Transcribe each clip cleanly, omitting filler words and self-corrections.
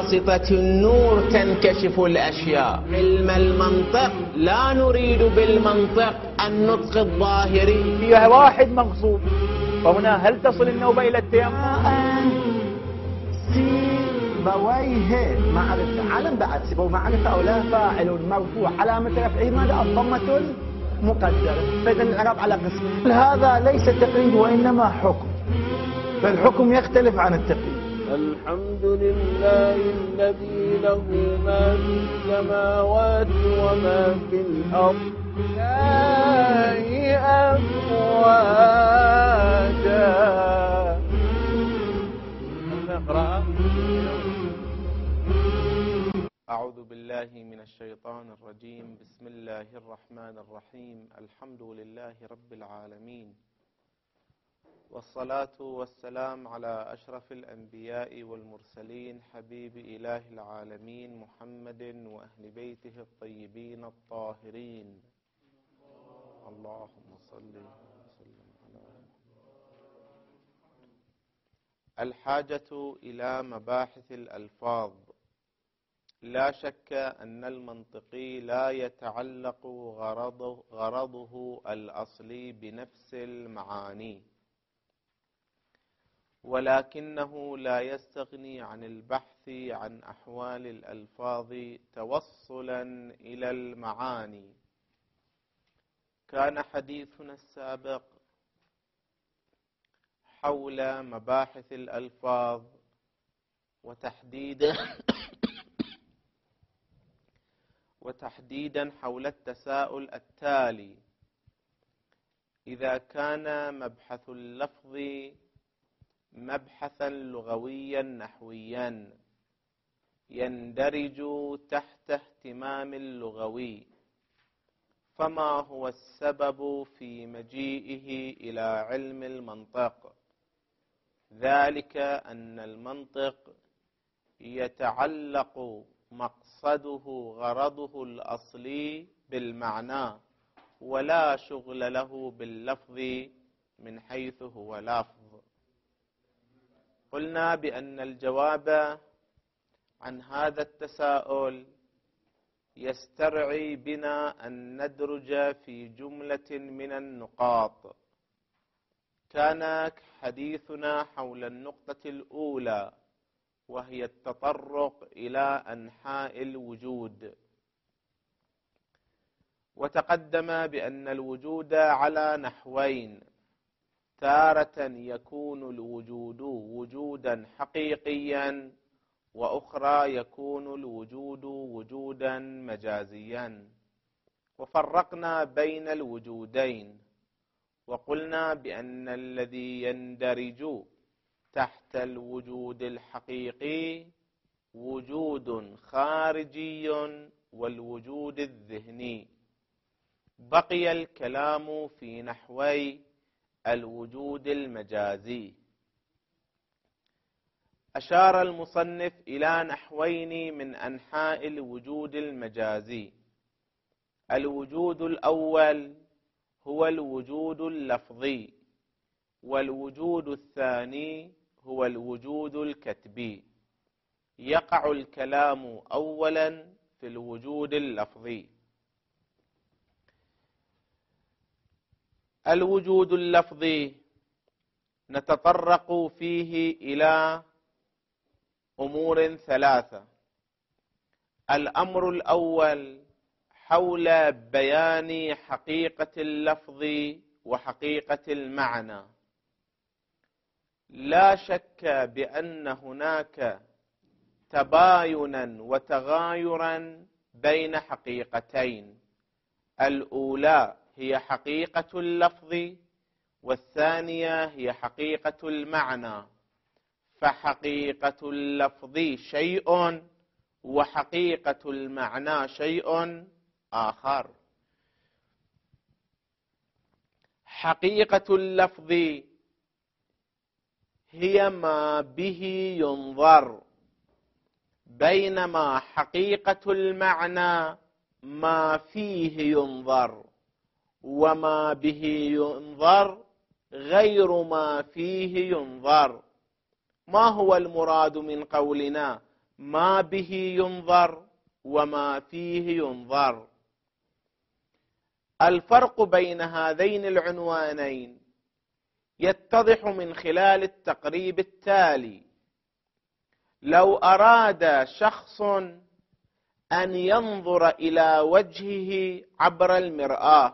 بواسطة النور تنكشف الأشياء. علم المنطق لا نريد بالمنطق النطق الظاهري. فيها واحد مغصوب، فهنا هل تصل النوبة إلى التيمم؟ سيبويه معرفة، علم بعد سيبويه معرفة أو لا. فاعل مرفوع علامة رفعه ماذا؟ الضمة المقدرة. فإذا الإعراب على قسم. هذا ليس تقييد وإنما حكم، فالحكم يختلف عن التقييد. الحمد لله الذي له ما في السماوات وما في الأرض أفواجا. نقرأ. أعوذ بالله من الشيطان الرجيم. بسم الله الرحمن الرحيم. الحمد لله رب العالمين، والصلاة والسلام على أشرف الأنبياء والمرسلين، حبيب إله العالمين محمد وأهل بيته الطيبين الطاهرين. اللهم صل وسلم على الحاجة إلى مباحث الألفاظ. لا شك أن المنطقي لا يتعلق غرضه الأصلي بنفس المعاني، ولكنه لا يستغني عن البحث عن أحوال الألفاظ توصلا إلى المعاني. كان حديثنا السابق حول مباحث الألفاظ، وتحديدا حول التساؤل التالي: إذا كان مبحث اللفظ مبحثا لغويا نحويا يندرج تحت اهتمام اللغوي، فما هو السبب في مجيئه إلى علم المنطق؟ ذلك أن المنطق يتعلق مقصده غرضه الأصلي بالمعنى، ولا شغل له باللفظ من حيث هو لفظ. قلنا بأن الجواب عن هذا التساؤل يسترعي بنا أن ندرج في جملة من النقاط. كان حديثنا حول النقطة الأولى، وهي التطرق إلى أنحاء الوجود، وتقدم بأن الوجود على نحوين: تارة يكون الوجود وجودا حقيقيا، وأخرى يكون الوجود وجودا مجازيا. وفرقنا بين الوجودين، وقلنا بأن الذي يندرج تحت الوجود الحقيقي وجود خارجي والوجود الذهني. بقي الكلام في نحوي الوجود المجازي. أشار المصنف إلى نحوين من أنحاء الوجود المجازي. الوجود الأول هو الوجود اللفظي، والوجود الثاني هو الوجود الكتبي. يقع الكلام أولا في الوجود اللفظي. الوجود اللفظي نتطرق فيه إلى أمور ثلاثة. الأمر الأول حول بيان حقيقة اللفظ وحقيقة المعنى. لا شك بأن هناك تباينا وتغايرا بين حقيقتين: الأولى هي حقيقة اللفظ، والثانية هي حقيقة المعنى. فحقيقة اللفظ شيء وحقيقة المعنى شيء آخر. حقيقة اللفظ هي ما به ينظر، بينما حقيقة المعنى ما فيه ينظر، وما به ينظر غير ما فيه ينظر. ما هو المراد من قولنا ما به ينظر وما فيه ينظر. الفرق بين هذين العنوانين يتضح من خلال التقريب التالي. لو أراد شخص أن ينظر إلى وجهه عبر المرآة،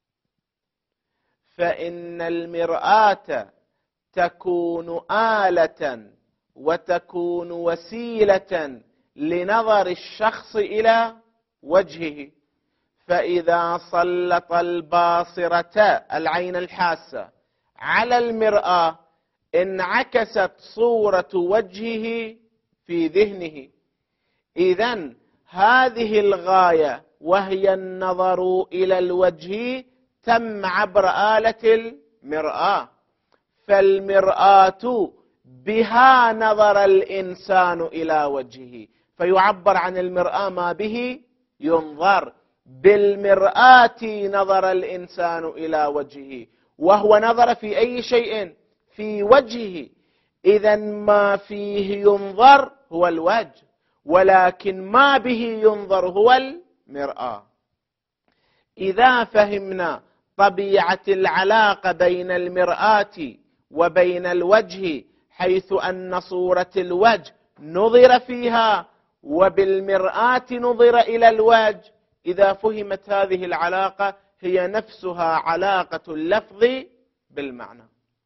فإن المرآة تكون آلة وتكون وسيلة لنظر الشخص إلى وجهه، فإذا سلط الباصرة العين الحاسة على المرآة انعكست صورة وجهه في ذهنه. إذن هذه الغاية وهي النظر إلى الوجه تم عبر آلة المرآة، فالمرآة بها نظر الإنسان إلى وجهه، فيعبر عن المرآة ما به ينظر. بالمرآة نظر الإنسان إلى وجهه، وهو نظر في أي شيء؟ في وجهه. إذن ما فيه ينظر هو الوجه، ولكن ما به ينظر هو المرآة. إذا فهمنا طبيعة العلاقة بين المرآة وبين الوجه، حيث أن صورة الوجه نظر فيها وبالمرآة نظر إلى الوجه، إذا فهمت هذه العلاقة هي نفسها علاقة اللفظ بالمعنى.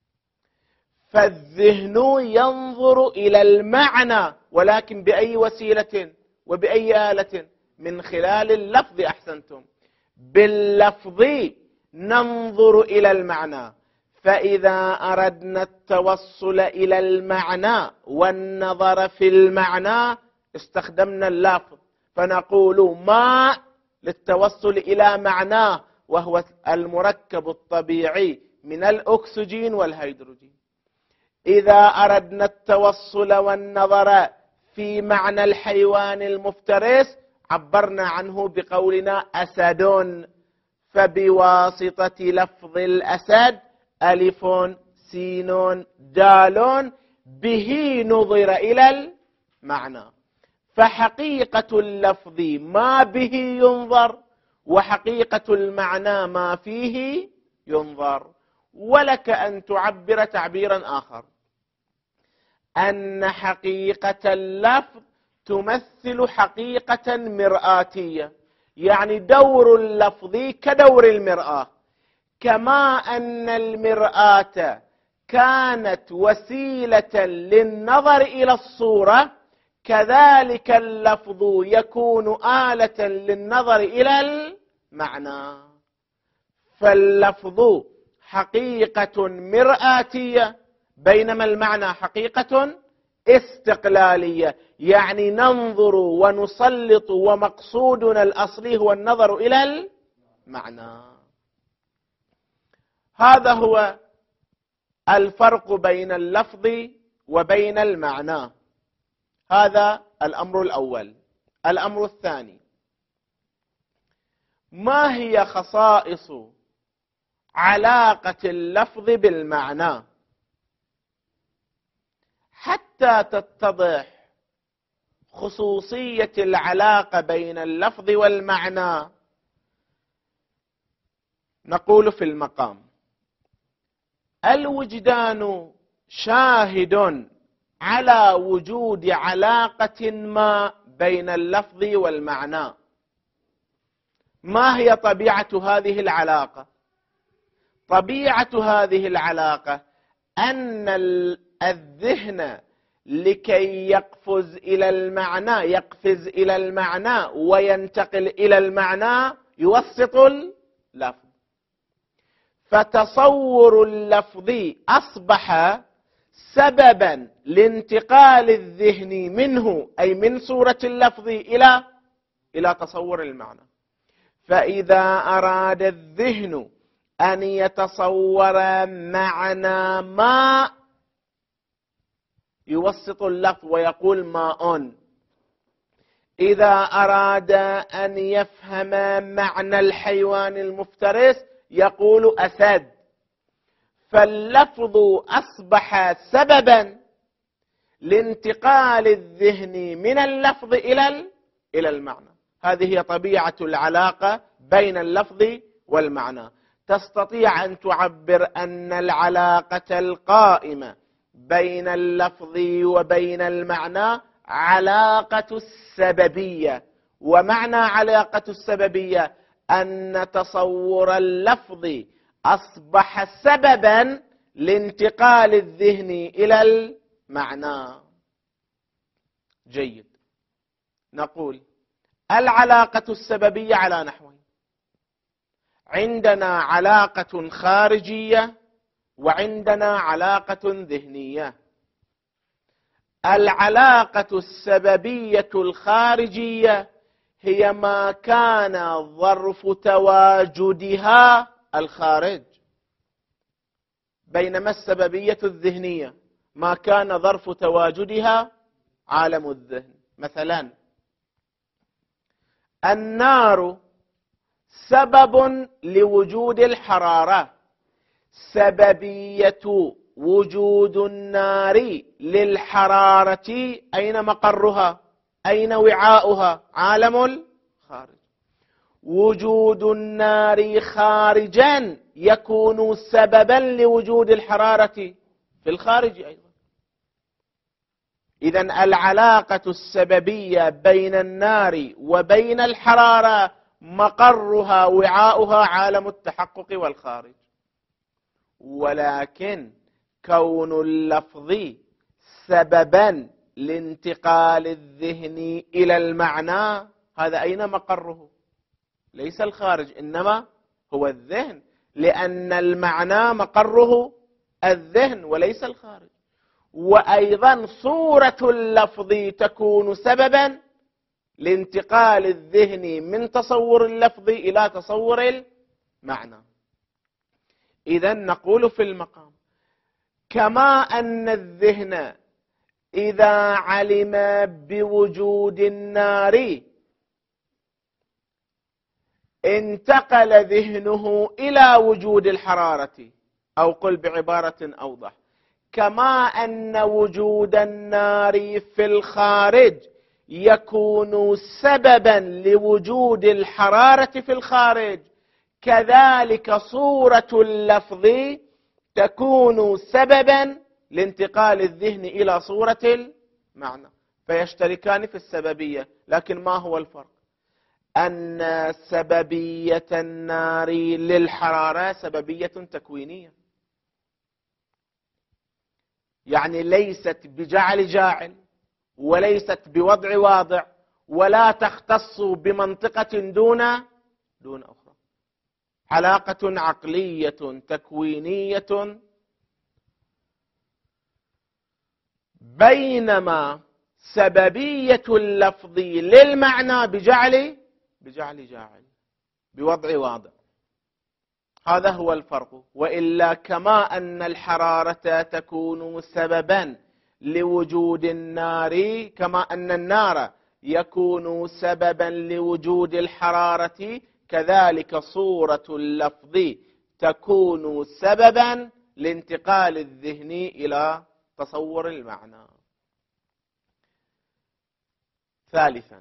فالذهن ينظر إلى المعنى، ولكن بأي وسيلة وبأي آلة؟ من خلال اللفظ. أحسنتم. باللفظ ننظر إلى المعنى، فإذا أردنا التوصل إلى المعنى والنظر في المعنى استخدمنا اللفظ، فنقول ما للتوصل إلى معناه، وهو المركب الطبيعي من الأكسجين والهيدروجين. إذا أردنا التوصل والنظر في معنى الحيوان المفترس عبرنا عنه بقولنا أسد، فبواسطة لفظ الأسد ألف سين دال به نظر إلى المعنى. فحقيقة اللفظ ما به ينظر، وحقيقة المعنى ما فيه ينظر. ولك أن تعبر تعبيرا آخر، أن حقيقة اللفظ تمثل حقيقة مرآتية، يعني دور اللفظ كدور المرآة. كما أن المرآة كانت وسيلة للنظر إلى الصورة، كذلك اللفظ يكون آلة للنظر إلى المعنى. فاللفظ حقيقة مرآتية، بينما المعنى حقيقة استقلالية، يعني ننظر ونسلط ومقصودنا الأصلي هو النظر إلى المعنى. هذا هو الفرق بين اللفظ وبين المعنى. هذا الأمر الأول. الأمر الثاني، ما هي خصائص علاقة اللفظ بالمعنى؟ حتى تتضح خصوصية العلاقة بين اللفظ والمعنى نقول في المقام: الوجدان شاهد على وجود علاقة ما بين اللفظ والمعنى. ما هي طبيعة هذه العلاقة؟ طبيعة هذه العلاقة أن الذهن لكي يقفز إلى المعنى وينتقل إلى المعنى يوسط اللفظ، فتصور اللفظ أصبح سببا لانتقال الذهن منه، أي من صورة اللفظ إلى تصور المعنى. فإذا أراد الذهن أن يتصور معنى ما يوسط اللفظ ويقول ماء. إذا أراد أن يفهم معنى الحيوان المفترس يقول أسد. فاللفظ أصبح سببا لانتقال الذهن من اللفظ إلى المعنى. هذه هي طبيعة العلاقة بين اللفظ والمعنى. تستطيع أن تعبر أن العلاقة القائمة بين اللفظ وبين المعنى علاقة السببية. ومعنى علاقة السببية أن تصور اللفظ أصبح سببا لانتقال الذهن إلى المعنى. جيد. نقول العلاقة السببية على نحوين: عندنا علاقة خارجية وعندنا علاقة ذهنية. العلاقة السببية الخارجية هي ما كان ظرف تواجدها الخارج، بينما السببية الذهنية ما كان ظرف تواجدها عالم الذهن. مثلا النار سبب لوجود الحرارة، سببية وجود النار للحرارة أين مقرها؟ أين وعاؤها؟ عالم الخارج. وجود النار خارجا يكون سببا لوجود الحرارة في الخارج أيضا. إذن العلاقة السببية بين النار وبين الحرارة مقرها وعاؤها عالم التحقق والخارج. ولكن كون اللفظ سببا لانتقال الذهن إلى المعنى، هذا أين مقره؟ ليس الخارج، إنما هو الذهن، لأن المعنى مقره الذهن وليس الخارج. وأيضا صورة اللفظ تكون سببا لانتقال الذهن من تصور اللفظ إلى تصور المعنى. إذن نقول في المقام: كما أن الذهن إذا علم بوجود النار انتقل ذهنه إلى وجود الحرارة، أو قل بعبارة أوضح: كما أن وجود النار في الخارج يكون سببا لوجود الحرارة في الخارج، كذلك صورة اللفظ تكون سببا لانتقال الذهن إلى صورة المعنى، فيشتركان في السببية. لكن ما هو الفرق؟ أن سببية النار للحرارة سببية تكوينية، يعني ليست بجعل جاعل وليست بوضع واضع، ولا تختص بمنطقة دون أخرى. علاقة عقلية تكوينية. بينما سببية اللفظ للمعنى بجعل جاعل، بوضع واضع. هذا هو الفرق. وإلا كما أن الحرارة تكون سببا لوجود النار، كما أن النار يكون سببا لوجود الحرارة، كذلك صورة اللفظ تكون سببا لانتقال الذهن إلى تصور المعنى. ثالثا،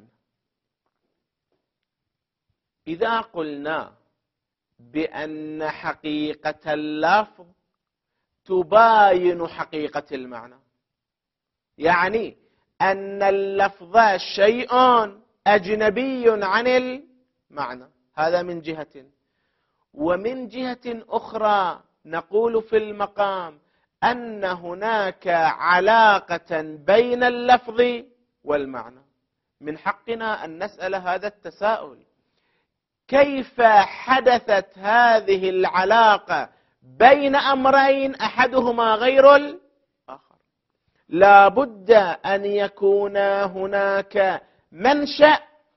إذا قلنا بأن حقيقة اللفظ تباين حقيقة المعنى، يعني أن اللفظ شيء أجنبي عن المعنى، هذا من جهة. ومن جهة أخرى نقول في المقام أن هناك علاقة بين اللفظ والمعنى. من حقنا أن نسأل هذا التساؤل: كيف حدثت هذه العلاقة بين أمرين أحدهما غير الآخر؟ لا بد أن يكون هناك منشأ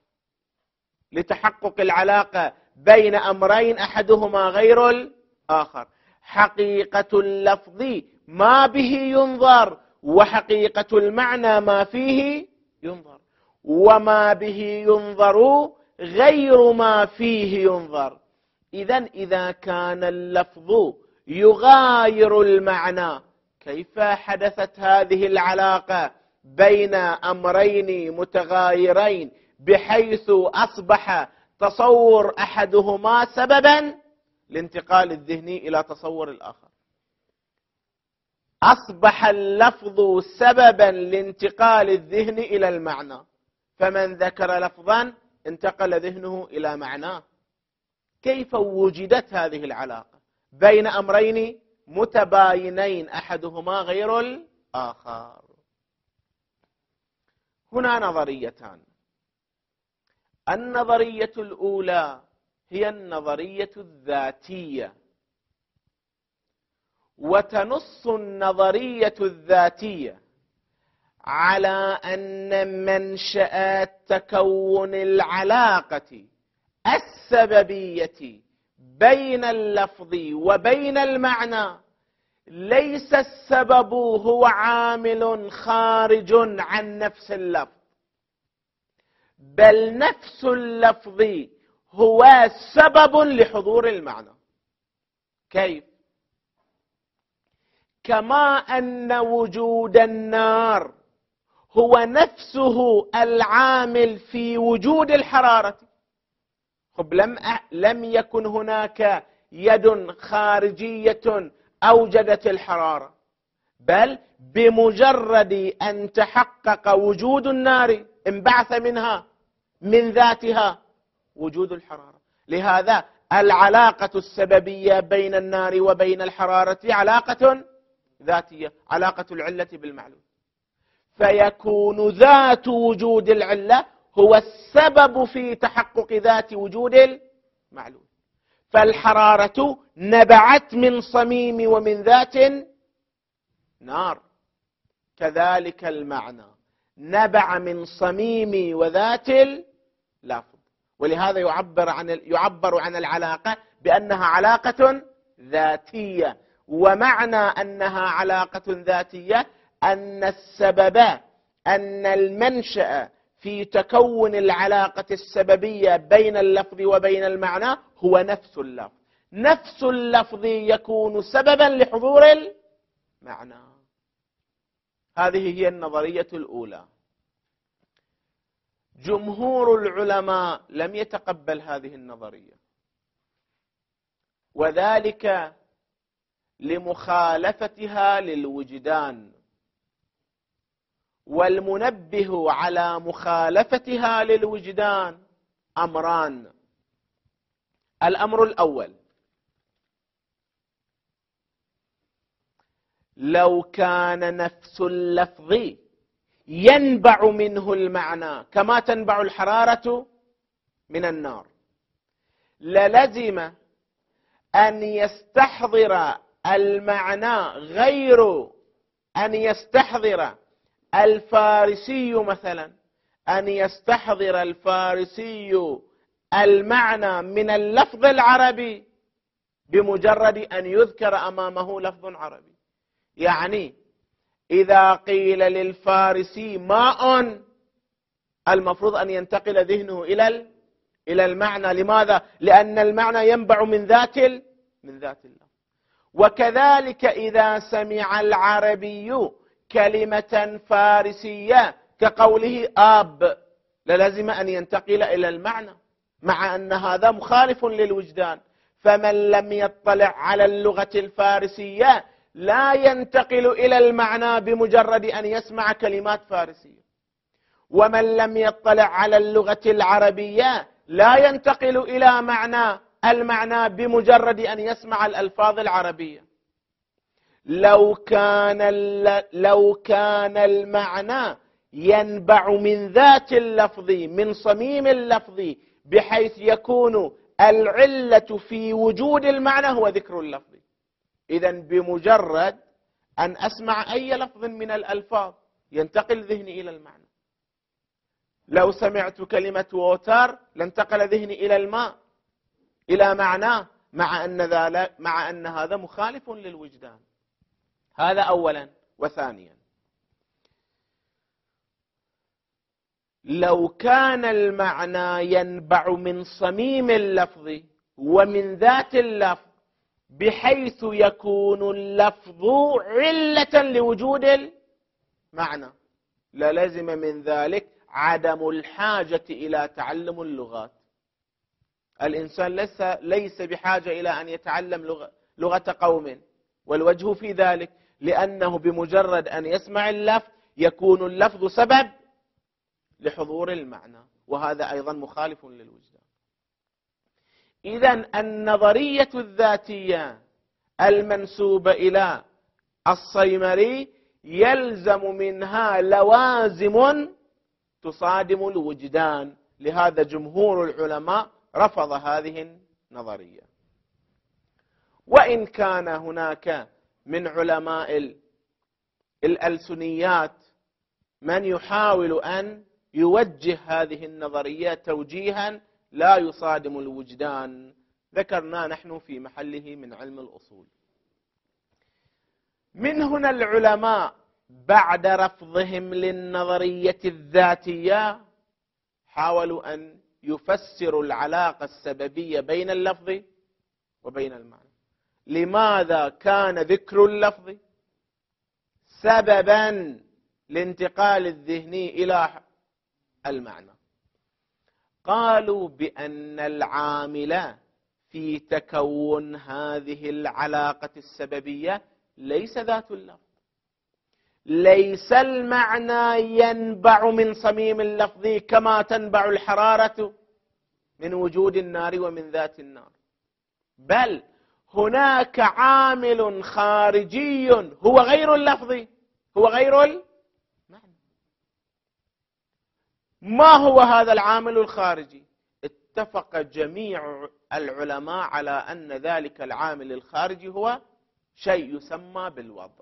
لتحقق العلاقة بين أمرين أحدهما غير الآخر. حقيقة اللفظ ما به ينظر، وحقيقة المعنى ما فيه ينظر، وما به ينظر غير ما فيه ينظر. إذن إذا كان اللفظ يغاير المعنى، كيف حدثت هذه العلاقة بين أمرين متغايرين بحيث أصبح تصور أحدهما سببا لانتقال الذهني إلى تصور الآخر. أصبح اللفظ سببا لانتقال الذهن إلى المعنى، فمن ذكر لفظا انتقل ذهنه إلى معناه. كيف وجدت هذه العلاقة بين أمرين متباينين أحدهما غير الآخر؟ هنا نظريتان. النظرية الأولى هي النظرية الذاتية، وتنص النظرية الذاتية على أن منشأ تكون العلاقة السببية بين اللفظ وبين المعنى ليس السبب هو عامل خارج عن نفس اللفظ، بل نفس اللفظ هو سبب لحضور المعنى. كيف؟ كما أن وجود النار هو نفسه العامل في وجود الحرارة. لم يكن هناك يد خارجية أوجدت الحرارة، بل بمجرد أن تحقق وجود النار انبعث منها من ذاتها وجود الحرارة. لهذا العلاقة السببية بين النار وبين الحرارة علاقة ذاتية، علاقة العلة بالمعلول، فيكون ذات وجود العلة هو السبب في تحقق ذات وجود المعلول. فالحرارة نبعت من صميم ومن ذات نار، كذلك المعنى نبع من صميم وذات اللفظ. ولهذا يعبر عن العلاقة بأنها علاقة ذاتية. ومعنى أنها علاقة ذاتية أن السبب، أن المنشأ في تكون العلاقة السببية بين اللفظ وبين المعنى هو نفس اللفظ. نفس اللفظ يكون سببا لحضور المعنى. هذه هي النظرية الأولى. جمهور العلماء لم يتقبل هذه النظرية، وذلك لمخالفتها للوجدان. والمنبه على مخالفتها للوجدان أمران. الأمر الأول: لو كان نفس اللفظ ينبع منه المعنى كما تنبع الحرارة من النار، للزم أن يستحضر المعنى غير أن يستحضر الفارسي مثلا، أن يستحضر الفارسي المعنى من اللفظ العربي بمجرد أن يذكر أمامه لفظ عربي. يعني إذا قيل للفارسي ماء، المفروض أن ينتقل ذهنه إلى المعنى. لماذا؟ لأن المعنى ينبع من ذات اللفظ. وكذلك إذا سمع العربي كلمة فارسية كقوله آب، للزم أن ينتقل إلى المعنى، مع أن هذا مخالف للوجدان. فمن لم يطلع على اللغة الفارسية لا ينتقل إلى المعنى بمجرد أن يسمع كلمات فارسية، ومن لم يطلع على اللغة العربية لا ينتقل إلى المعنى بمجرد أن يسمع الألفاظ العربية. لو كان المعنى ينبع من ذات اللفظ، من صميم اللفظ، بحيث يكون العلة في وجود المعنى هو ذكر اللفظ، إذن بمجرد أن أسمع أي لفظ من الألفاظ ينتقل ذهني إلى المعنى. لو سمعت كلمة ووتر لانتقل ذهني إلى الماء، إلى معناه، مع أن هذا مخالف للوجدان. هذا أولا. وثانيا، لو كان المعنى ينبع من صميم اللفظ ومن ذات اللفظ بحيث يكون اللفظ علة لوجود المعنى، للزم من ذلك عدم الحاجة إلى تعلم اللغات. الإنسان ليس بحاجة إلى أن يتعلم لغة قوم، والوجه في ذلك لأنه بمجرد أن يسمع اللفظ يكون اللفظ سبب لحضور المعنى، وهذا أيضا مخالف للوجدان. إذن النظرية الذاتية المنسوبة إلى الصيمري يلزم منها لوازم تصادم الوجدان، لهذا جمهور العلماء رفض هذه النظرية. وإن كان هناك من علماء الألسنيات من يحاول أن يوجه هذه النظرية توجيها لا يصادم الوجدان، ذكرنا نحن في محله من علم الأصول. من هنا العلماء بعد رفضهم للنظرية الذاتية حاولوا أن يفسروا العلاقة السببية بين اللفظ وبين المعنى. لماذا كان ذكر اللفظ سببا لانتقال الذهني إلى المعنى؟ قالوا بأن العامل في تكون هذه العلاقة السببية ليس ذات اللفظ، ليس المعنى ينبع من صميم اللفظ كما تنبع الحرارة من وجود النار ومن ذات النار، بل هناك عامل خارجي هو غير اللفظ، هو غير المعنى. ما هو هذا العامل الخارجي؟ اتفق جميع العلماء على أن ذلك العامل الخارجي هو شيء يسمى بالوضع.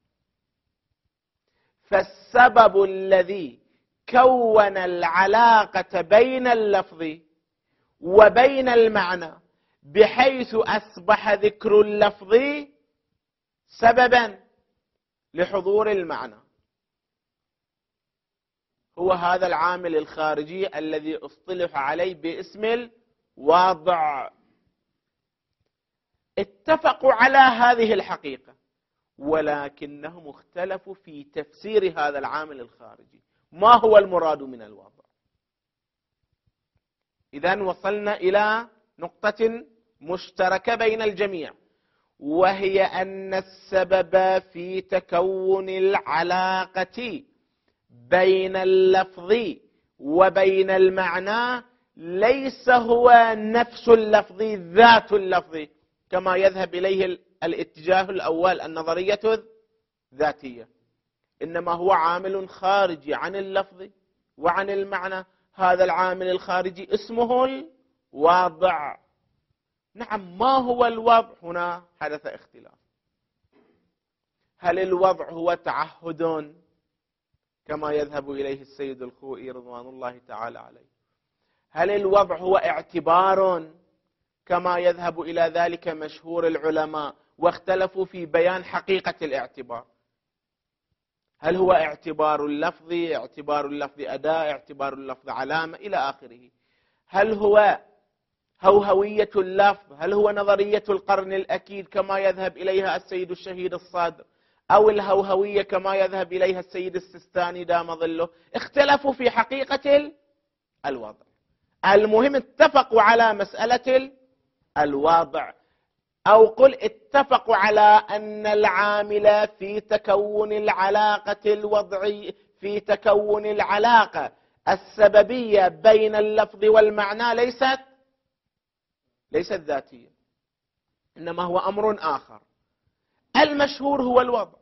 فالسبب الذي كون العلاقة بين اللفظ وبين المعنى بحيث أصبح ذكر اللفظ سببا لحضور المعنى هو هذا العامل الخارجي الذي اصطلح عليه باسم الوضع. اتفقوا على هذه الحقيقة، ولكنهم اختلفوا في تفسير هذا العامل الخارجي. ما هو المراد من الوضع؟ إذن وصلنا إلى نقطة مشتركة بين الجميع، وهي أن السبب في تكون العلاقة بين اللفظ وبين المعنى ليس هو نفس اللفظ ذات اللفظ كما يذهب إليه الاتجاه الأول النظرية الذاتية، إنما هو عامل خارجي عن اللفظ وعن المعنى. هذا العامل الخارجي اسمه الوضع. نعم، ما هو الوضع؟ هنا حدث اختلاف. هل الوضع هو تعهد كما يذهب إليه السيد الخوئي رضوان الله تعالى عليه؟ هل الوضع هو اعتبار كما يذهب إلى ذلك مشهور العلماء واختلفوا في بيان حقيقة الاعتبار؟ هل هو اعتبار اللفظ، اعتبار اللفظ أداة، اعتبار اللفظ علامة إلى آخره؟ هل هو هوهوية اللفظ؟ هل هو نظرية القرن الأكيد كما يذهب إليها السيد الشهيد الصادق، أو الهوهوية كما يذهب إليها السيد السيستاني دام ظله؟ اختلفوا في حقيقة الوضع. المهم اتفقوا على مسألة الوضع، أو قل اتفقوا على أن العامل في تكون العلاقة الوضعية، في تكون العلاقة السببية بين اللفظ والمعنى ليست ذاتية، إنما هو أمر آخر. المشهور هو الوضع.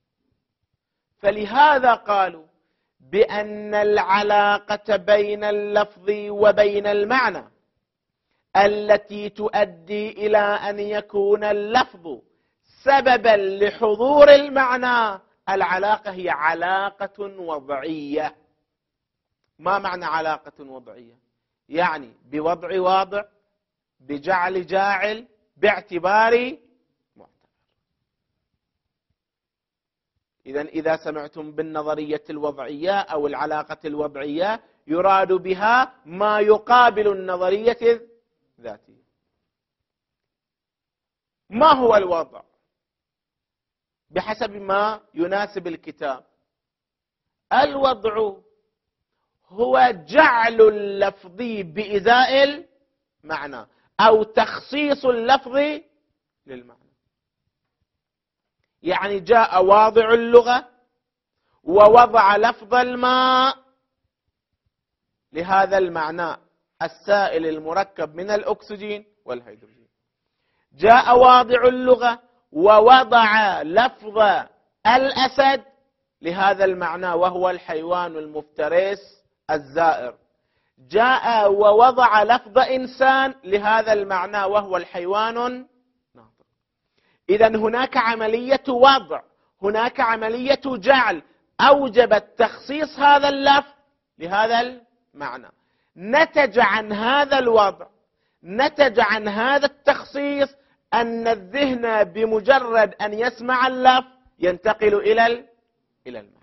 فلهذا قالوا بأن العلاقة بين اللفظ وبين المعنى التي تؤدي إلى أن يكون اللفظ سببا لحضور المعنى، العلاقة هي علاقة وضعية. ما معنى علاقة وضعية؟ يعني بوضع واضع، بجعل جاعل، باعتبار معتبر. إذا سمعتم بالنظرية الوضعية أو العلاقة الوضعية يراد بها ما يقابل النظرية الذاتية. ما هو الوضع؟ بحسب ما يناسب الكتاب، الوضع هو جعل اللفظ بإزاء المعنى أو تخصيص اللفظ للمعنى. يعني جاء واضع اللغة ووضع لفظ الماء لهذا المعنى السائل المركب من الأكسجين والهيدروجين. جاء واضع اللغة ووضع لفظ الأسد لهذا المعنى وهو الحيوان المفترس الزائر. جاء ووضع لفظ إنسان لهذا المعنى وهو الحيوان الناطق. إذن هناك عملية وضع، هناك عملية جعل أوجبت تخصيص هذا اللفظ لهذا المعنى. نتج عن هذا الوضع، نتج عن هذا التخصيص أن الذهن بمجرد أن يسمع اللفظ ينتقل إلى المعنى.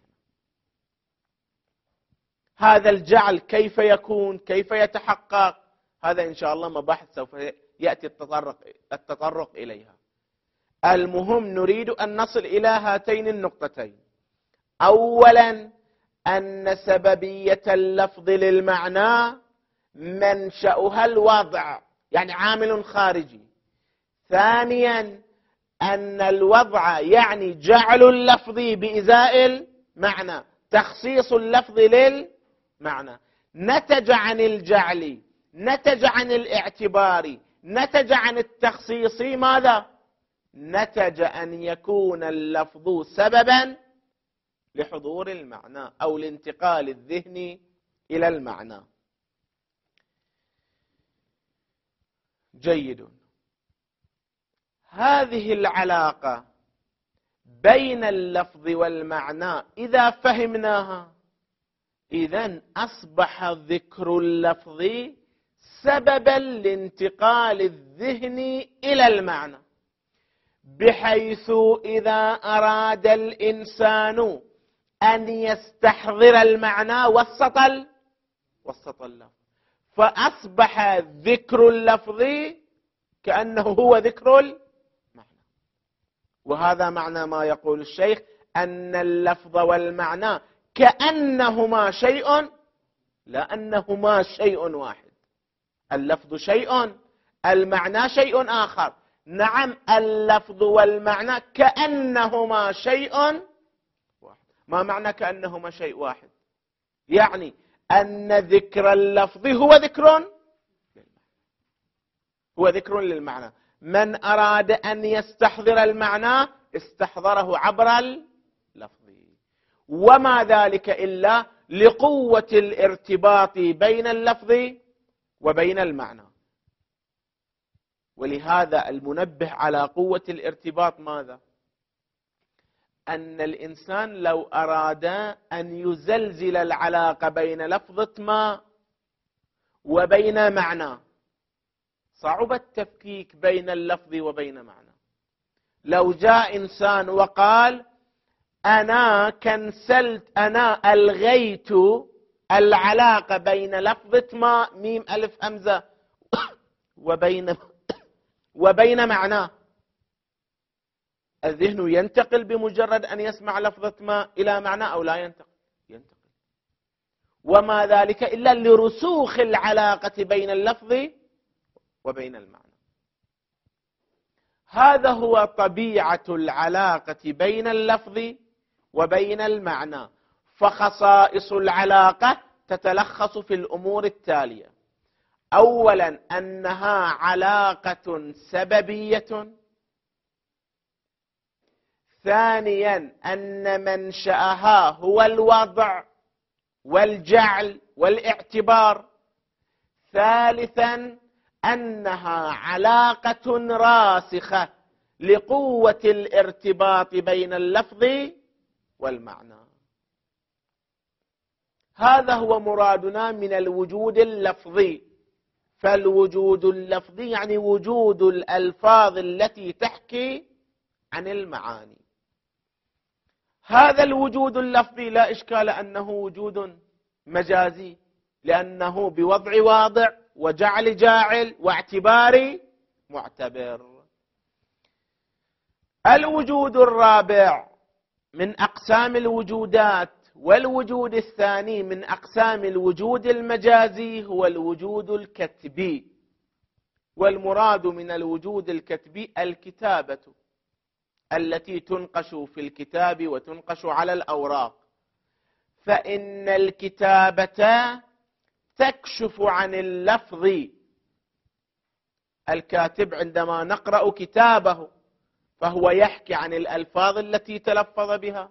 هذا الجعل كيف يكون، كيف يتحقق، هذا إن شاء الله مباحث سوف يأتي التطرق إليها. المهم نريد أن نصل إلى هاتين النقطتين. أولا أن سببية اللفظ للمعنى منشأها الوضع، يعني عامل خارجي. ثانيا أن الوضع يعني جعل اللفظ بإزاء المعنى، تخصيص اللفظ للمعنى. نتج عن الجعل، نتج عن الاعتبار، نتج عن التخصيص ماذا؟ نتج أن يكون اللفظ سببا لحضور المعنى أو لانتقال الذهن إلى المعنى. جيد. هذه العلاقة بين اللفظ والمعنى إذا فهمناها، إذن أصبح ذكر اللفظ سببا لانتقال الذهن إلى المعنى، بحيث إذا أراد الإنسان أن يستحضر المعنى وسط اللفظ، فأصبح ذكر اللفظ كأنه هو ذكر المعنى. وهذا معنى ما يقول الشيخ أن اللفظ والمعنى كأنهما شيء، لا أنهما شيء واحد. اللفظ شيء، المعنى شيء آخر. نعم، اللفظ والمعنى كأنهما شيء واحد. ما معنى كأنهما شيء واحد؟ يعني أن ذكر اللفظ هو ذكر للمعنى. من أراد أن يستحضر المعنى استحضره عبر اللفظ، وما ذلك إلا لقوة الارتباط بين اللفظ وبين المعنى. ولهذا المنبه على قوة الارتباط ماذا؟ أن الإنسان لو أراد أن يزلزل العلاقة بين لفظة ما وبين معنى، صعب التفكيك بين اللفظ وبين معنى. لو جاء إنسان وقال أنا ألغيت العلاقة بين لفظة ما ميم ألف همزة وبين معناه، الذهن ينتقل بمجرد أن يسمع لفظة ما إلى معنى أو لا ينتقل؟ وما ذلك إلا لرسوخ العلاقة بين اللفظ وبين المعنى. هذا هو طبيعة العلاقة بين اللفظ وبين المعنى. فخصائص العلاقة تتلخص في الأمور التالية: أولا أنها علاقة سببية. ثانيا أن منشأها هو الوضع والجعل والاعتبار. ثالثا أنها علاقة راسخة لقوة الارتباط بين اللفظ والمعنى. هذا هو مرادنا من الوجود اللفظي. فالوجود اللفظي يعني وجود الألفاظ التي تحكي عن المعاني. هذا الوجود اللفظي لا إشكال أنه وجود مجازي، لأنه بوضع واضع وجعل جاعل واعتبار معتبر. الوجود الرابع من أقسام الوجودات والوجود الثاني من أقسام الوجود المجازي هو الوجود الكتبي، والمراد من الوجود الكتبي الكتابة التي تنقش في الكتاب وتنقش على الأوراق، فإن الكتابة تكشف عن اللفظ. الكاتب عندما نقرأ كتابه فهو يحكي عن الألفاظ التي تلفظ بها،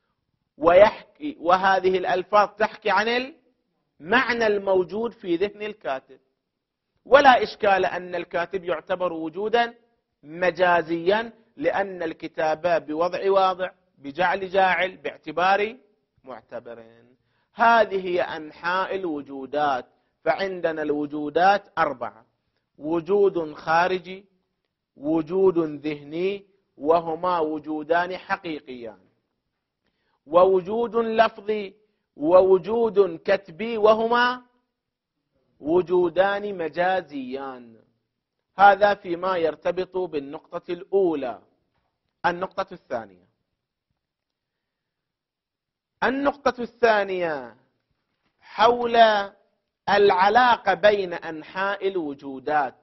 وهذه الألفاظ تحكي عن المعنى الموجود في ذهن الكاتب. ولا إشكال أن الكاتب يعتبر وجودا مجازيا، لأن الكتابة بوضع واضع، بجعل جاعل، باعتبار معتبر. هذه هي أنحاء الوجودات. فعندنا الوجودات 4: وجود خارجي، وجود ذهني وهما وجودان حقيقيان، ووجود لفظي، ووجود كتبي وهما وجودان مجازيان. هذا فيما يرتبط بالنقطة الأولى. النقطة الثانية، حول العلاقة بين أنحاء الوجودات.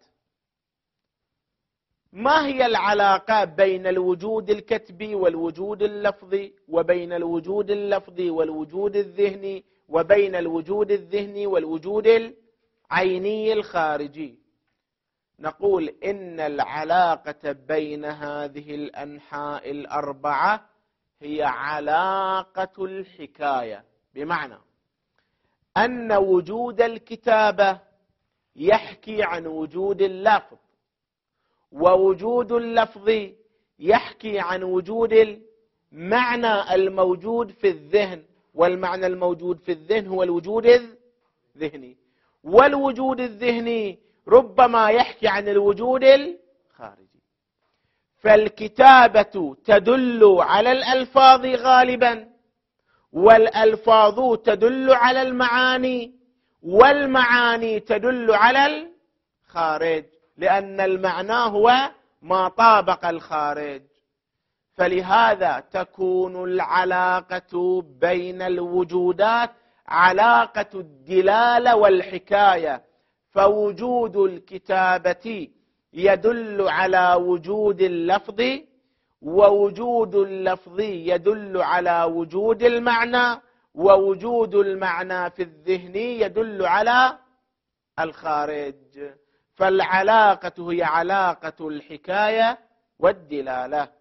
ما هي العلاقة بين الوجود الكتبي والوجود اللفظي، وبين الوجود اللفظي والوجود الذهني، وبين الوجود الذهني والوجود العيني الخارجي؟ نقول إن العلاقة بين هذه الأنحاء ال4 هي علاقة الحكاية، بمعنى أن وجود الكتابة يحكي عن وجود اللفظ، ووجود اللفظ يحكي عن وجود المعنى الموجود في الذهن، والمعنى الموجود في الذهن هو الوجود الذهني، والوجود الذهني ربما يحكي عن الوجود الخارجي. فالكتابة تدل على الألفاظ غالبا، والألفاظ تدل على المعاني، والمعاني تدل على الخارج، لأن المعنى هو ما طابق الخارج. فلهذا تكون العلاقة بين الوجودات علاقة الدلالة والحكاية، فوجود الكتابة يدل على وجود اللفظ، ووجود اللفظ يدل على وجود المعنى، ووجود المعنى في الذهن يدل على الخارج. فالعلاقة هي علاقة الحكاية والدلالة.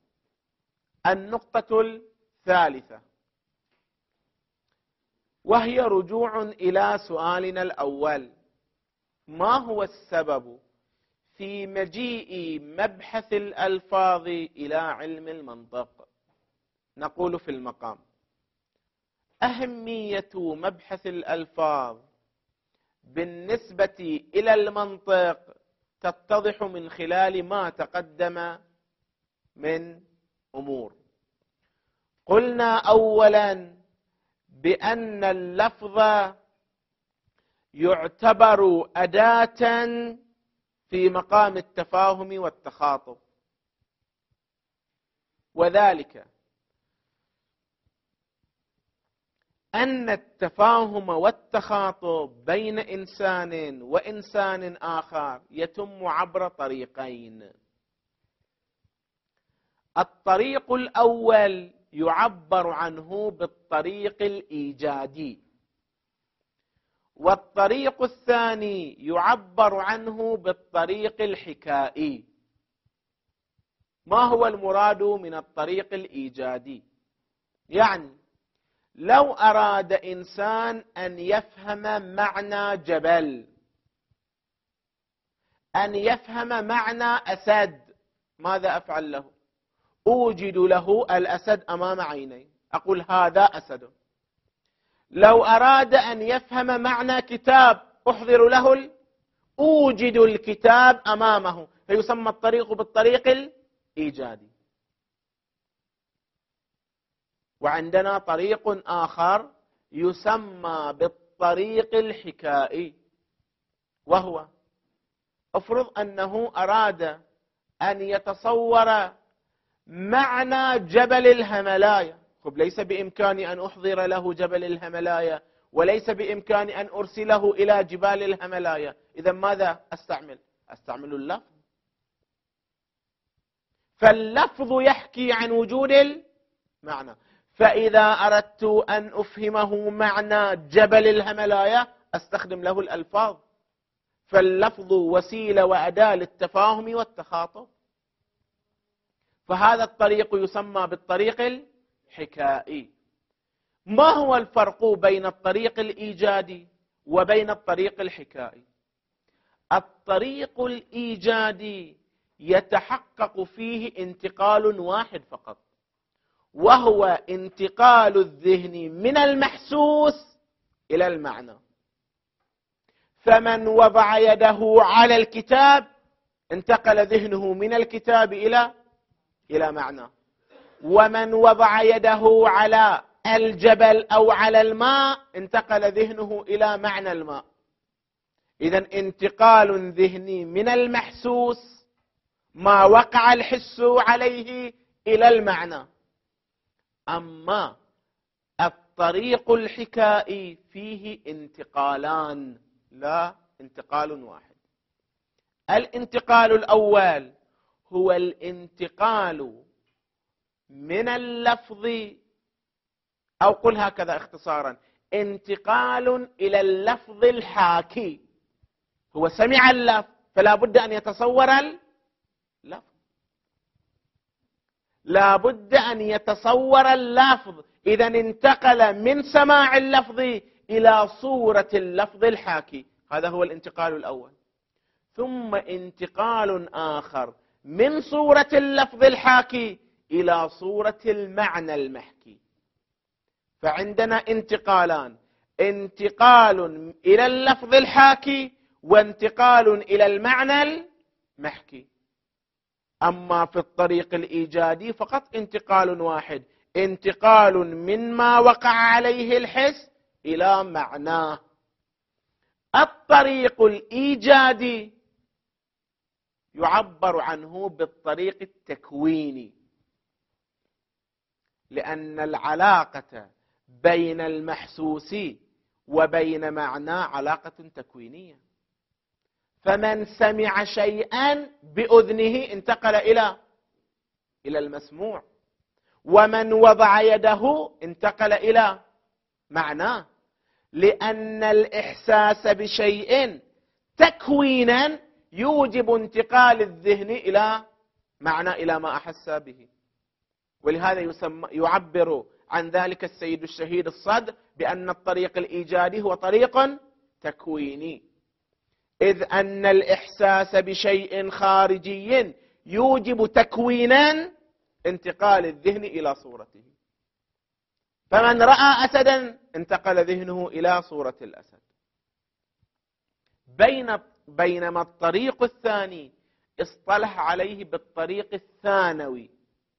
النقطة الثالثة، وهي رجوع إلى سؤالنا الأول: ما هو السبب في مجيء مبحث الألفاظ إلى علم المنطق؟ نقول في المقام: أهمية مبحث الألفاظ بالنسبة إلى المنطق تتضح من خلال ما تقدم من أمور. قلنا أولا بأن اللفظ يعتبر أداة في مقام التفاهم والتخاطب، وذلك أن التفاهم والتخاطب بين إنسان وإنسان آخر يتم عبر طريقين. الطريق الأول يعبر عنه بالطريق الإيجادي، والطريق الثاني يعبر عنه بالطريق الحكائي. ما هو المراد من الطريق الإيجادي؟ يعني لو أراد إنسان أن يفهم معنى جبل، أن يفهم معنى أسد، ماذا أفعل له؟ أوجد له الأسد أمام عيني، أقول هذا أسد. لو أراد أن يفهم معنى كتاب، أحضر له أوجد الكتاب أمامه، فيسمى الطريق بالطريق الإيجادي. وعندنا طريق آخر يسمى بالطريق الحكائي، وهو افرض أنه أراد أن يتصور معنى جبل الهملايا، ليس بإمكاني أن أحضر له جبل الهملايا، وليس بإمكاني أن أرسله إلى جبال الهملايا. إذا ماذا أستعمل اللفظ. فاللفظ يحكي عن وجود المعنى. فإذا أردت أن أفهمه معنى جبل الهملايا أستخدم له الألفاظ. فاللفظ وسيلة وأداة للتفاهم والتخاطب. فهذا الطريق يسمى بالطريق الحكائي. ما هو الفرق بين الطريق الإيجادي وبين الطريق الحكائي؟ الطريق الإيجادي يتحقق فيه انتقال واحد فقط، وهو انتقال الذهن من المحسوس إلى المعنى. فمن وضع يده على الكتاب انتقل ذهنه من الكتاب إلى معنى، ومن وضع يده على الجبل أو على الماء انتقل ذهنه إلى معنى الماء. إذن انتقال ذهني من المحسوس ما وقع الحس عليه إلى المعنى. أما الطريق الحكائي فيه انتقالان لا انتقال واحد. الانتقال الأول هو الانتقال من اللفظ، أو قل هكذا اختصارا، انتقال إلى اللفظ الحاكي. هو سمع اللفظ فلا بد أن يتصور اللفظ، لا بد أن يتصور اللفظ. إذن انتقل من سماع اللفظ إلى صورة اللفظ الحاكي. هذا هو الانتقال الأول. ثم انتقال آخر من صورة اللفظ الحاكي إلى صورة المعنى المحكي. فعندنا انتقالان، انتقال إلى اللفظ الحاكي وانتقال إلى المعنى المحكي. أما في الطريق الإيجادي فقط انتقال واحد، انتقال من ما وقع عليه الحس إلى معناه. الطريق الإيجادي يعبر عنه بالطريق التكويني، لأن العلاقة بين المحسوس وبين معناه علاقة تكوينية. فمن سمع شيئا بأذنه انتقل إلى المسموع، ومن وضع يده انتقل إلى معناه، لأن الإحساس بشيء تكوينا يوجب انتقال الذهن إلى معنى، إلى ما أحس به. ولهذا يعبر عن ذلك السيد الشهيد الصدر بأن الطريق الإيجادي هو طريق تكويني، إذ أن الإحساس بشيء خارجي يوجب تكوينا انتقال الذهن إلى صورته. فمن رأى أسدا انتقل ذهنه إلى صورة الأسد. بينما الطريق الثاني اصطلح عليه بالطريق الثانوي.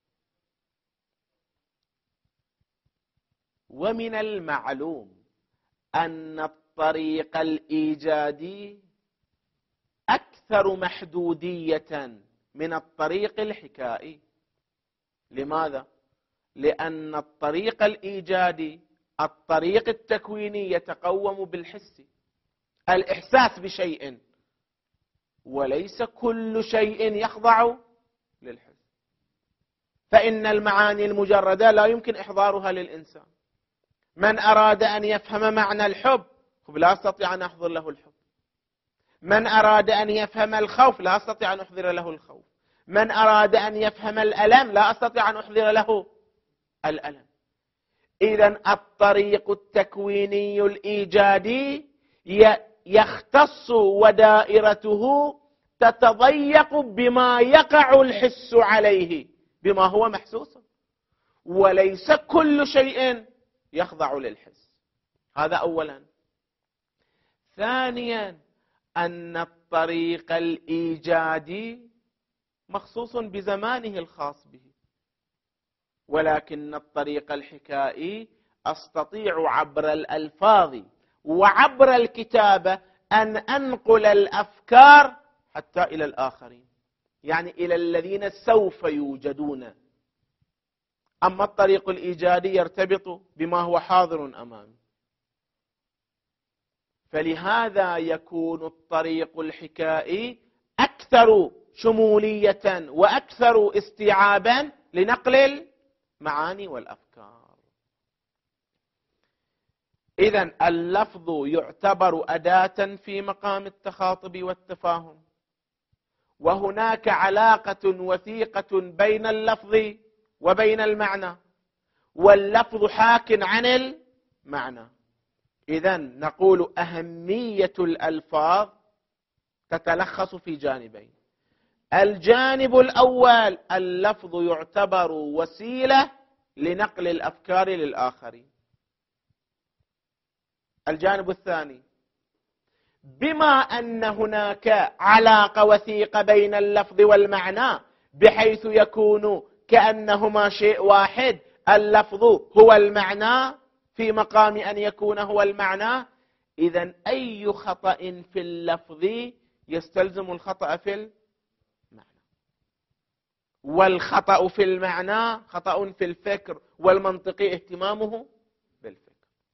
ومن المعلوم أن الطريق الإيجادي أكثر محدودية من الطريق الحكائي. لماذا؟ لأن الطريق الإيجادي الطريق التكويني يتقوم بالحس، الإحساس بشيء، وليس كل شيء يخضع للحس. فإن المعاني المجردة لا يمكن إحضارها للإنسان. من أراد أن يفهم معنى الحب لا أستطيع أن أحضر له الحب. من أراد أن يفهم الخوف لا أستطيع أن أحضر له الخوف. من أراد أن يفهم الألم لا أستطيع أن أحضر له الألم. إذن الطريق التكويني الإيجادي يختص ودائرته تتضيق بما يقع الحس عليه، بما هو محسوس، وليس كل شيء يخضع للحس. هذا أولا. ثانيا أن الطريق الإيجادي مخصوص بزمانه الخاص به، ولكن الطريق الحكائي أستطيع عبر الألفاظ وعبر الكتابة أن أنقل الأفكار حتى إلى الآخرين، يعني إلى الذين سوف يوجدون. أما الطريق الإيجادي يرتبط بما هو حاضر أمامي. فلهذا يكون الطريق الحكائي أكثر شمولية وأكثر استيعابا لنقل المعاني والأفكار. إذن اللفظ يعتبر أداة في مقام التخاطب والتفاهم، وهناك علاقة وثيقة بين اللفظ وبين المعنى، واللفظ حاك عن المعنى. إذن نقول أهمية الألفاظ تتلخص في جانبين. الجانب الأول، اللفظ يعتبر وسيلة لنقل الأفكار للآخرين. الجانب الثاني، بما أن هناك علاقة وثيقة بين اللفظ والمعنى بحيث يكون كأنهما شيء واحد، اللفظ هو المعنى في مقام أن يكون هو المعنى، إذن أي خطأ في اللفظ يستلزم الخطأ في المعنى، والخطأ في المعنى خطأ في الفكر، والمنطقي اهتمامه بالفكر.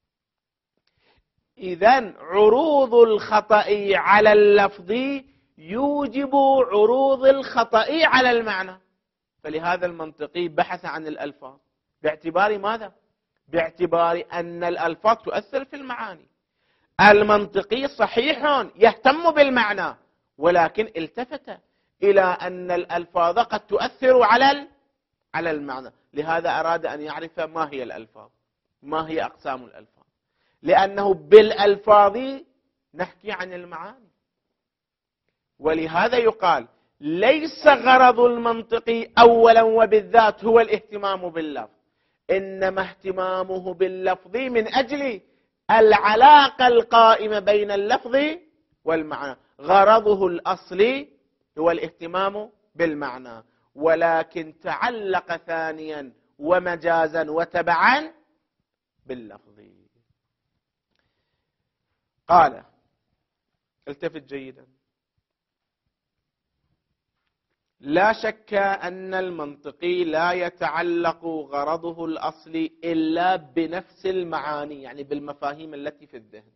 إذن عروض الخطأ على اللفظ يوجب عروض الخطأ على المعنى. فلهذا المنطقي بحث عن الألفاظ باعتبار ماذا؟ باعتبار أن الألفاظ تؤثر في المعاني. المنطقي صحيح يهتم بالمعنى، ولكن التفت إلى أن الألفاظ قد تؤثر على المعنى. لهذا أراد أن يعرف ما هي الألفاظ، ما هي أقسام الألفاظ، لأنه بالألفاظ نحكي عن المعاني. ولهذا يقال ليس غرض المنطقي أولا وبالذات هو الاهتمام باللفظ، إنما اهتمامه باللفظ من أجل العلاقة القائمة بين اللفظ والمعنى. غرضه الأصلي هو الاهتمام بالمعنى، ولكن تعلق ثانيا ومجازا وتبعا باللفظ. قال، التفت جيدا، لا شك أن المنطقي لا يتعلق غرضه الأصلي إلا بنفس المعاني، يعني بالمفاهيم التي في الذهن،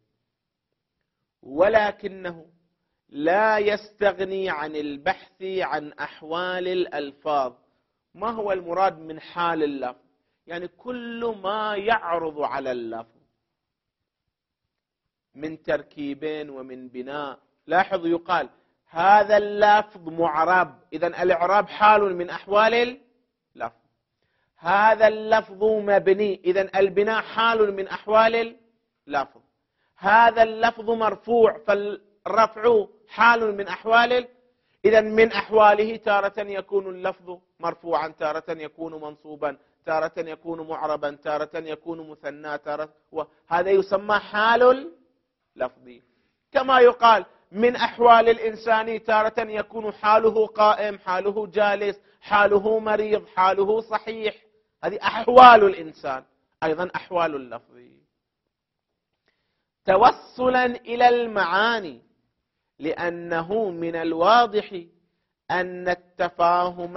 ولكنه لا يستغني عن البحث عن أحوال الألفاظ. ما هو المراد من حال اللفظ؟ يعني كل ما يعرض على اللفظ من تركيب ومن بناء. لاحظ يقال هذا اللفظ معرب، إذن الإعراب حال من أحوال اللفظ. هذا اللفظ مبني، إذن البناء حال من أحوال اللفظ. هذا اللفظ مرفوع، فالرفع حال من أحوال. إذن من أحواله تارة يكون اللفظ مرفوعا، تارة يكون منصوبا، تارة يكون معربا، تارة يكون مثنى، تارة، وهذا يسمى حال لفظي. كما يقال من أحوال الإنسان تارة يكون حاله قائم، حاله جالس، حاله مريض، حاله صحيح. هذه أحوال الإنسان، أيضا أحوال اللفظ. توصلا إلى المعاني، لأنه من الواضح أن التفاهم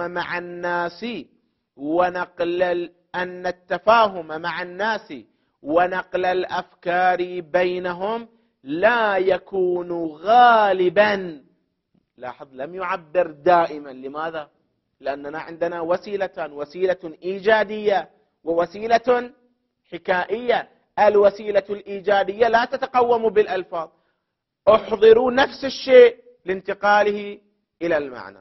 مع الناس ونقل الأفكار بينهم لا يكون غالبا. لاحظ لم يعبر دائما. لماذا؟ لأننا عندنا وسيلتان، وسيلة إيجادية ووسيلة حكائية. الوسيلة الإيجادية لا تتقوم بالألفاظ، احضروا نفس الشيء لانتقاله إلى المعنى،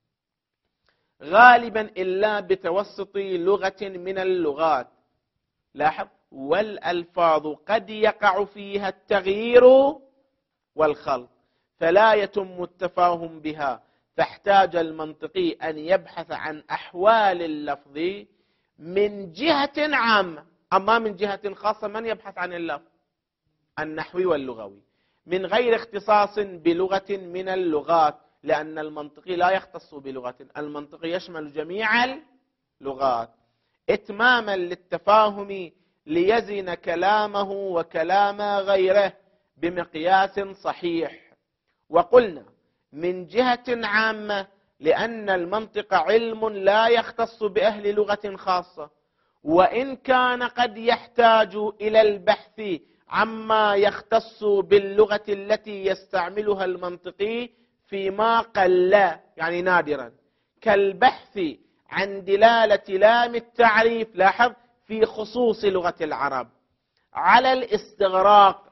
غالبا إلا بتوسط لغة من اللغات. لاحظ، والألفاظ قد يقع فيها التغيير والخلط، فلا يتم التفاهم بها، فاحتاج المنطقي أن يبحث عن أحوال اللفظ من جهة عامة. أما من جهة خاصة من يبحث عن اللفظ؟ النحوي واللغوي، من غير اختصاص بلغة من اللغات، لأن المنطقي لا يختص بلغة، المنطقي يشمل جميع اللغات، إتماما للتفاهم ليزن كلامه وكلام غيره بمقياس صحيح. وقلنا من جهة عامة لأن المنطق علم لا يختص بأهل لغة خاصة، وإن كان قد يحتاج إلى البحث عما يختص باللغة التي يستعملها المنطقي فيما قل يعني نادرا، كالبحث عن دلالة لام التعريف، لاحظ، في خصوص لغة العرب على الاستغراق.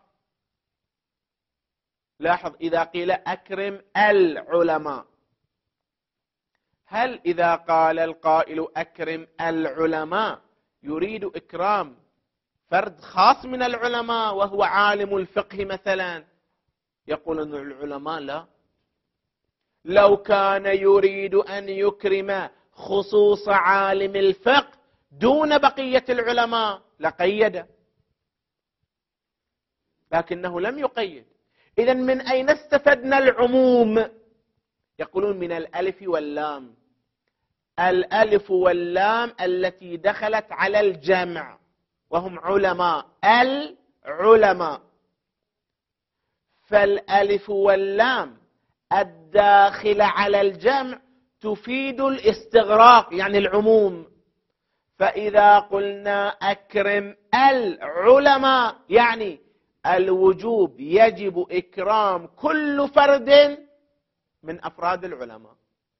لاحظ إذا قيل أكرم العلماء، هل إذا قال القائل أكرم العلماء يريد إكرام فرد خاص من العلماء وهو عالم الفقه مثلا؟ يقول أن العلماء لا، لو كان يريد أن يكرم خصوص عالم الفقه دون بقية العلماء لقيد، لكنه لم يقيد. إذن من أين استفدنا العموم؟ يقولون من الألف واللام، الألف واللام التي دخلت على الجمع وهم علماء، العلماء، فالألف واللام الداخلة على الجمع تفيد الاستغراق يعني العموم. فإذا قلنا أكرم العلماء يعني الوجوب، يجب إكرام كل فرد من أفراد العلماء.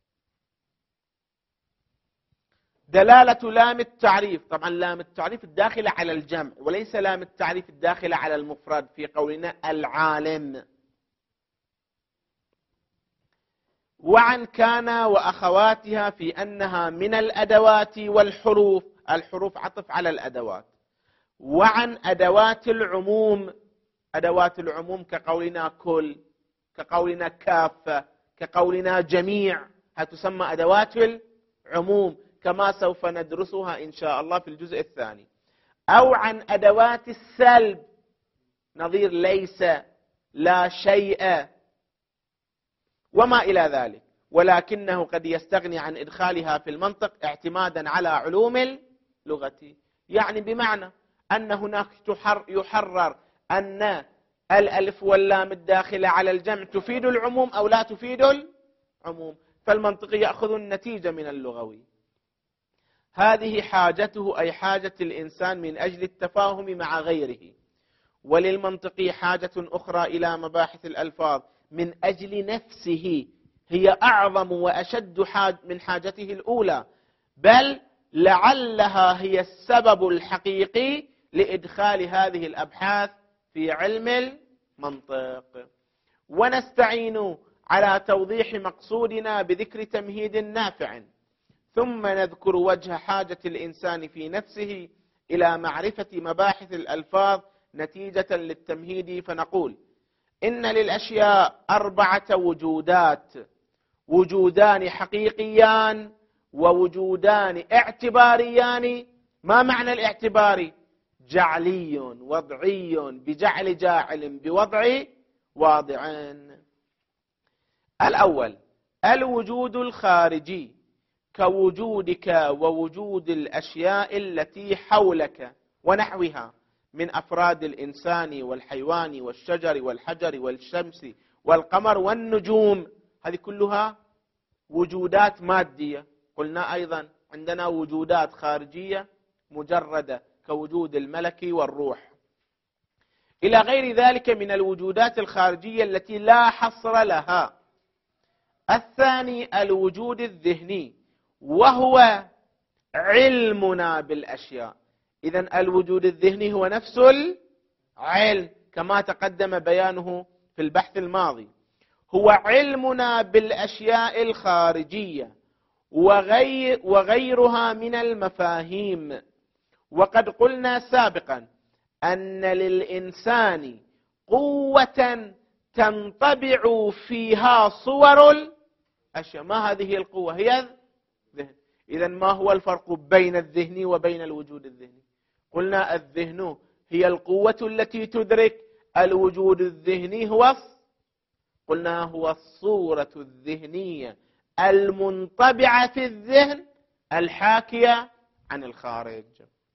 دلالة لام التعريف، طبعا لام التعريف الداخلة على الجمع وليس لام التعريف الداخلة على المفرد في قولنا العالم. وعن كان وأخواتها في أنها من الأدوات والحروف، الحروف عطف على الأدوات. وعن أدوات العموم، أدوات العموم كقولنا كل، كقولنا كافة، كقولنا جميع، هتسمى أدوات العموم كما سوف ندرسها إن شاء الله في الجزء الثاني. أو عن أدوات السلب نظير ليس، لا شيء وما إلى ذلك، ولكنه قد يستغني عن إدخالها في المنطق اعتمادا على علوم اللغة. يعني بمعنى أن هناك يحرر أن الألف واللام الداخلة على الجمع تفيد العموم أو لا تفيد العموم، فالمنطقي يأخذ النتيجة من اللغوي. هذه حاجته أي حاجة الإنسان من أجل التفاهم مع غيره، وللمنطقي حاجة أخرى إلى مباحث الألفاظ من أجل نفسه هي أعظم وأشد من حاجته الأولى، بل لعلها هي السبب الحقيقي لإدخال هذه الأبحاث في علم المنطق. ونستعين على توضيح مقصودنا بذكر تمهيد نافع، ثم نذكر وجه حاجة الإنسان في نفسه إلى معرفة مباحث الألفاظ نتيجة للتمهيد، فنقول إن للأشياء 4 وجودات، وجودان حقيقيان ووجودان اعتباريان. ما معنى الاعتباري؟ جعلي وضعي، بجعل جاعل بوضع واضعين. الأول الوجود الخارجي كوجودك ووجود الأشياء التي حولك ونحوها من أفراد الإنسان والحيوان والشجر والحجر والشمس والقمر والنجوم، هذه كلها وجودات مادية. قلنا أيضا عندنا وجودات خارجية مجردة كوجود الملك والروح، إلى غير ذلك من الوجودات الخارجية التي لا حصر لها. الثاني الوجود الذهني وهو علمنا بالأشياء. إذن الوجود الذهني هو نفس العلم كما تقدم بيانه في البحث الماضي، هو علمنا بالأشياء الخارجية وغيرها من المفاهيم. وقد قلنا سابقا أن للإنسان قوة تنطبع فيها صور الأشياء. ما هذه القوة؟ هي الذهن. إذن ما هو الفرق بين الذهن وبين الوجود الذهني؟ قلنا الذهن هي القوة التي تدرك، الوجود الذهني قلنا هو الصورة الذهنية المنطبعة في الذهن الحاكية عن الخارج،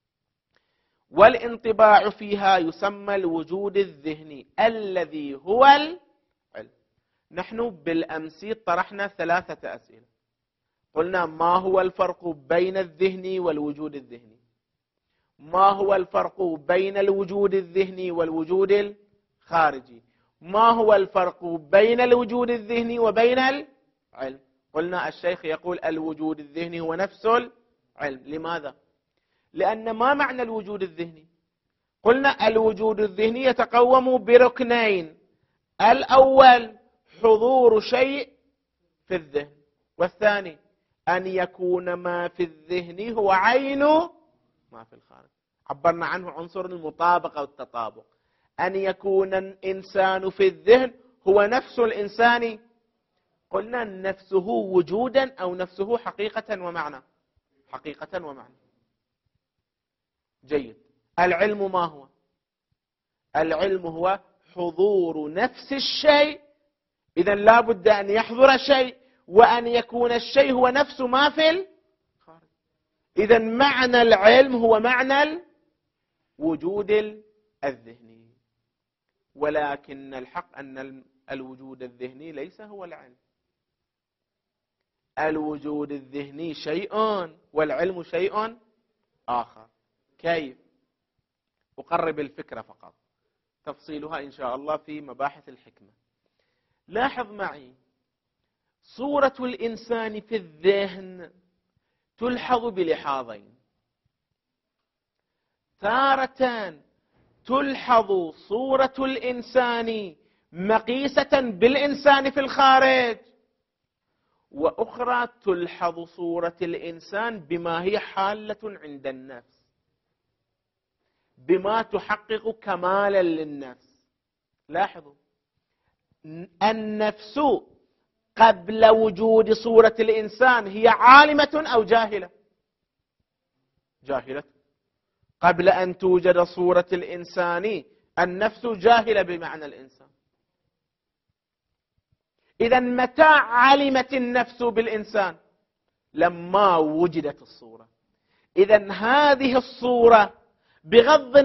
والانطباع فيها يسمى الوجود الذهني الذي هو العلم. نحن بالأمس طرحنا 3 أسئلة، قلنا ما هو الفرق بين الذهن والوجود الذهني؟ ما هو الفرق بين الوجود الذهني والوجود الخارجي؟ ما هو الفرق بين الوجود الذهني وبين العلم؟ قلنا الشيخ يقول الوجود الذهني هو نفس العلم. لماذا؟ لأن ما معنى الوجود الذهني؟ قلنا الوجود الذهني يتقوم بركنين: الأول حضور شيء في الذهن، والثاني أن يكون ما في الذهن هو عين ما في الخارج. عبرنا عنه عنصر المطابقة والتطابق. أن يكون الإنسان في الذهن هو نفس الإنسان. قلنا نفسه وجودا أو نفسه حقيقة ومعنى؟ حقيقة ومعنى. جيد. العلم ما هو؟ العلم هو حضور نفس الشيء. إذن لا بد أن يحضر شيء وأن يكون الشيء هو نفس ما في الخارج. إذن معنى العلم هو معنى الوجود الذهني. ولكن الحق أن الوجود الذهني ليس هو العلم. الوجود الذهني شيء والعلم شيء آخر. كيف؟ أقرب الفكرة فقط، تفصيلها إن شاء الله في مباحث الحكمة. لاحظ معي، صورة الإنسان في الذهن تلحظ بلحاظين. تارة تلحظ صورة الإنسان مقيسة بالإنسان في الخارج، وأخرى تلحظ صورة الإنسان بما هي حالة عند النفس، بما تحقق كمالا للنفس. لاحظوا، النفس قبل وجود صورة الإنسان هي عالمة أو جاهلة؟ جاهلة. قبل أن توجد صورة الإنسان النفس جاهلة بمعنى الإنسان. إذن متى علمت النفس بالإنسان؟ لما وجدت الصورة. إذن هذه الصورة بغض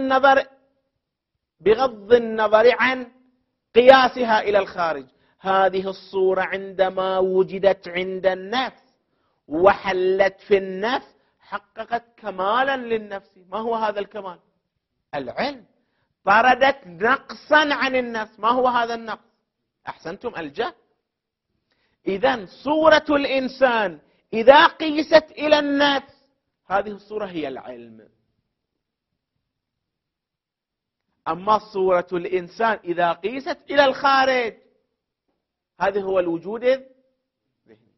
النظر عن قياسها إلى الخارج، هذه الصورة عندما وجدت عند النفس وحلت في النفس حققت كمالا للنفس. ما هو هذا الكمال؟ العلم. طردت نقصا عن النفس. ما هو هذا النقص؟ أحسنتم، الجهل. إذن صورة الإنسان إذا قيست إلى النفس هذه الصورة هي العلم. أما صورة الإنسان إذا قيست إلى الخارج هذا هو الوجود الذهني.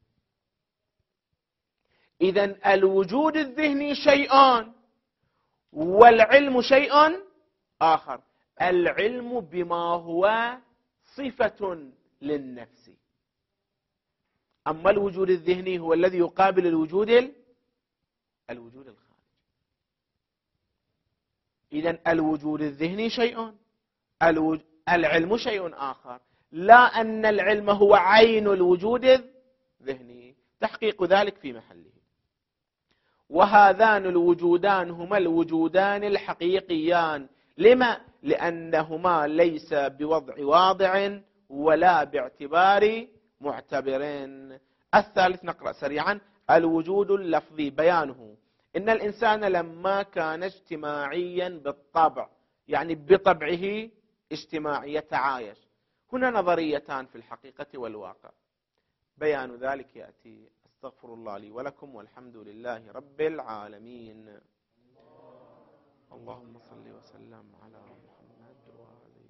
إذن الوجود الذهني شيئان والعلم شيء آخر. العلم بما هو صفة للنفس، أما الوجود الذهني هو الذي يقابل الوجود الخارجي. إذن الوجود الذهني شيء، العلم شيء آخر. لا أن العلم هو عين الوجود الذهني، تحقيق ذلك في محله. وهذان الوجودان هما الوجودان الحقيقيان. لما؟ لأنهما ليس بوضع واضع ولا باعتبار معتبر. الثالث نقرأ سريعا. الوجود اللفظي بيانه: إن الإنسان لما كان اجتماعيا بالطبع، يعني بطبعه اجتماعي يتعايش. هنا نظريتان في الحقيقة والواقع، بيان ذلك يأتي. استغفر الله لي ولكم، والحمد لله رب العالمين. اللهم صل وسلم على محمد وآله.